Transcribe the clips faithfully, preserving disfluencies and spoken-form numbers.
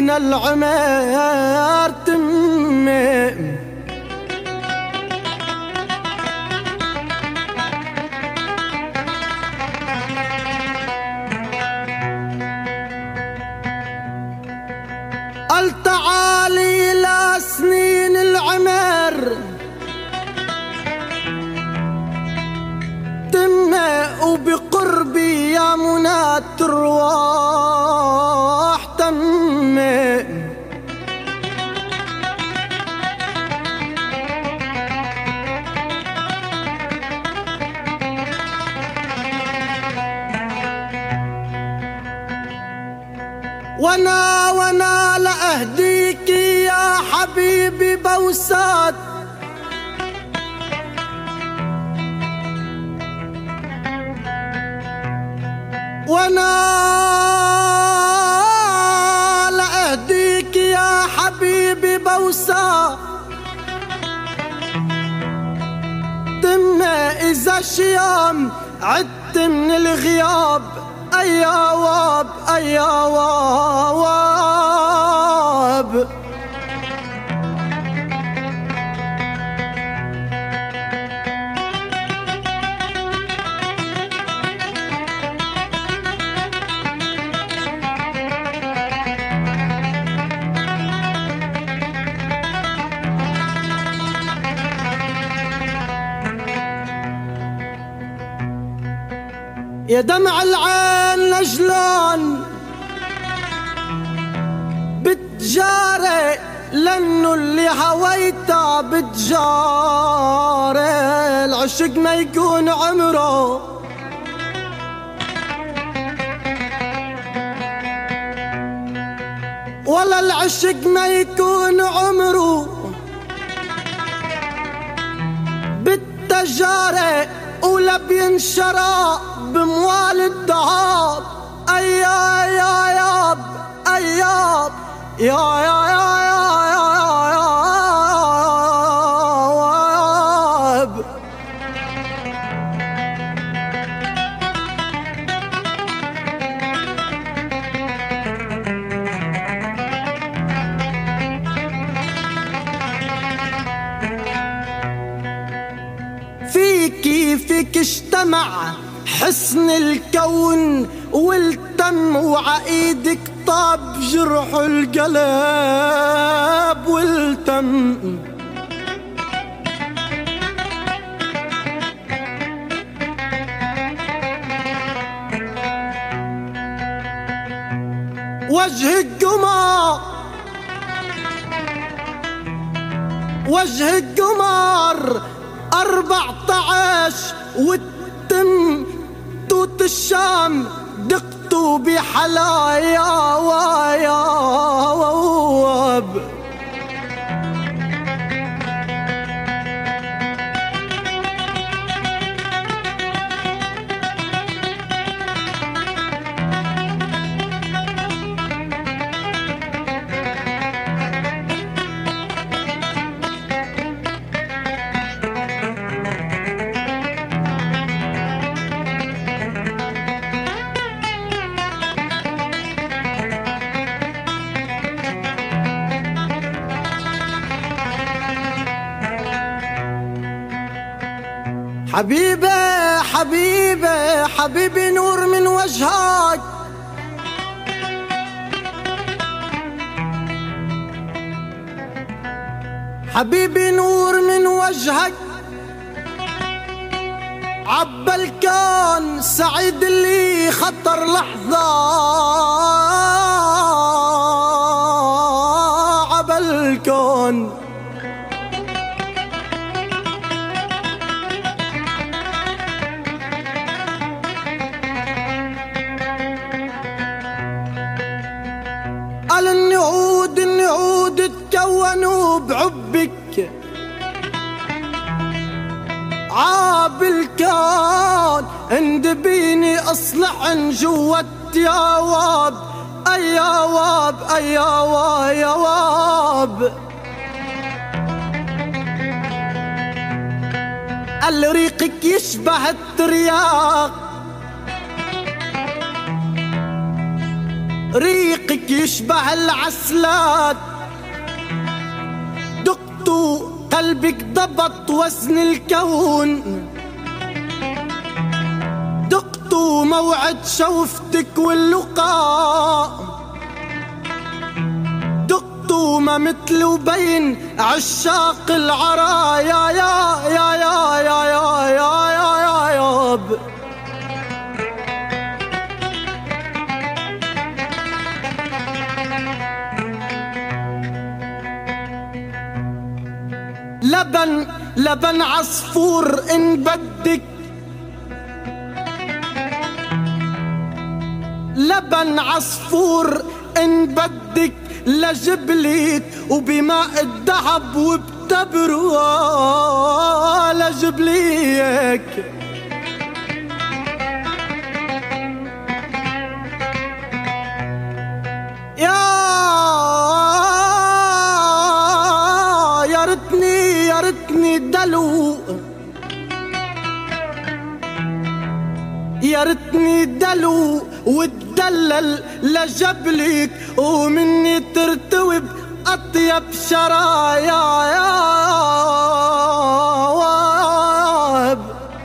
من العمر تمم. التعالي لسنين العمر تم، وبقربي يا منى الترواح تم. وانا وانا لأهديك يا حبيبي بوسات وانا لأهديك يا حبيبي بوسات تم. إذا شيام عدت من الغياب أيا واب أيا واب. يا دمع العين لجلون بتجاري، لأنه اللي هويته بتجاري. العشق ما يكون عمره ولا العشق ما يكون عمره بالتجاري، ولا بينشرى بموال الذهب. أيا يا ياب أياب يا يا يا يا يا ياب. فيكي فيك اجتمع حسن الكون والتم، وعايدك طاب جرح القلب والتم. وجهك قمر وجهك قمر أربعتعش والتم. توت الشام دقتوا بحلايا ويا واب. حبيبي حبيبي حبيبي نور من وجهك، حبيبي نور من وجهك. عبى الكون سعيد اللي خطر لحظة، عبى الكون قال النعود النعود تكونوا بعبك. عاب الكون اندبيني اصلح جوة يا واب ايا واب ايا ويا واب. قال ريقك يشبه الترياق، ريقك يشبه العسلات، دقتوا قلبك ضبط وزن الكون، دقتوا موعد شوفتك واللقاء، دقتوا ما مثل وبين عشاق العرايا يا يا يا يا يا يا يا يا ياب. لبن لبن عصفور إن بدك، لبن عصفور إن بدك لجبليك، وبماء الذهب وبتبروا لجبليك. يا يا ريتني يا ريتني دلو، يا ريتني دلو وتدلل لجبلك، ومني ترتوي بأطيب شرايا يا واب.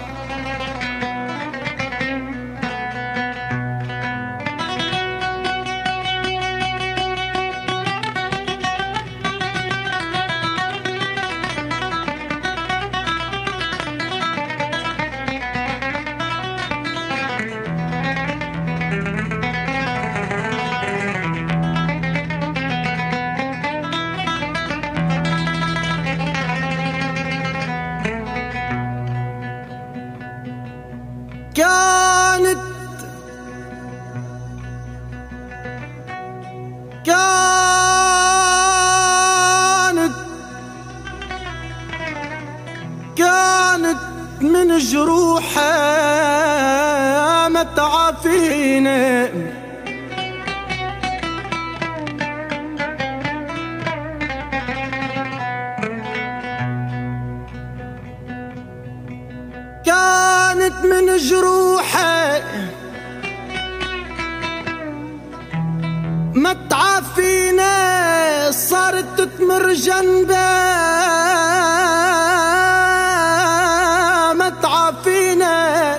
كانت كانت كانت من جروحها ما تعافينا، كانت من جروحه ما تعافينا، صارت تتمر جنبه ما تعافينا.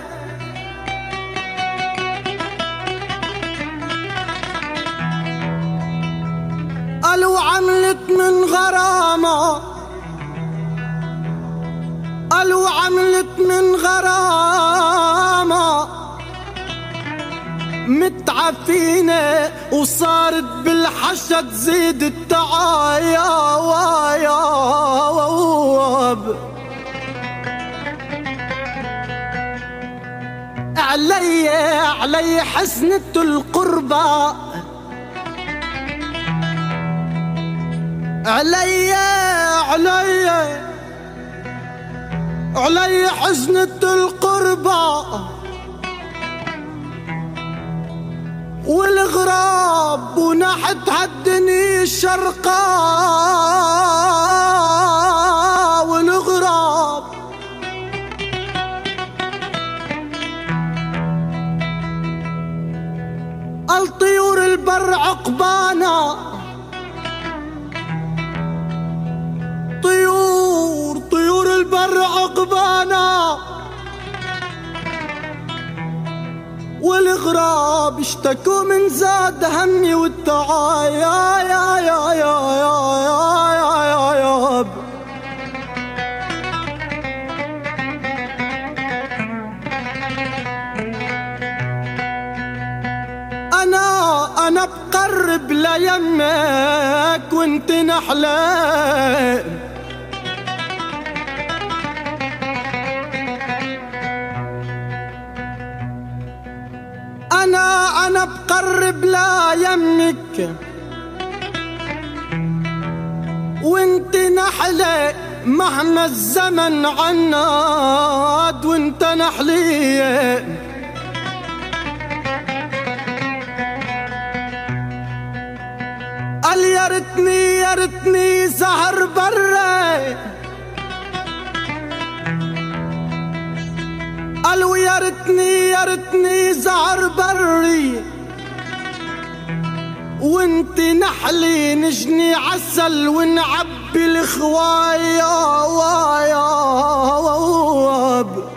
قالوا عملت من غرامه، قالوا عملت من غرامة متعفينة، وصارت بالحشا تزيد التعايا ويا واب. علي علي حسنة القربة، علي علي علي حزنة القربة، والغراب ونحت هالدنيا الشرقاء، والغراب الطيور البر عقبانا، طيور طيور البر عقبانا، والغراب اشتكوا من زاد همي والتعايا يا يا يا يا يا يا يا. أنا أنا بقرب ليمك وانت نحلة، أنا أنا بقرب ليمك وانت نحلة، مهما الزمن عناد وانت نحلية. قال يا ريتني يا ريتني زهر برا، قالوا يا ريتني يا ريتني زهر بري، وانت نحلي نجني عسل ونعبي الخوايا.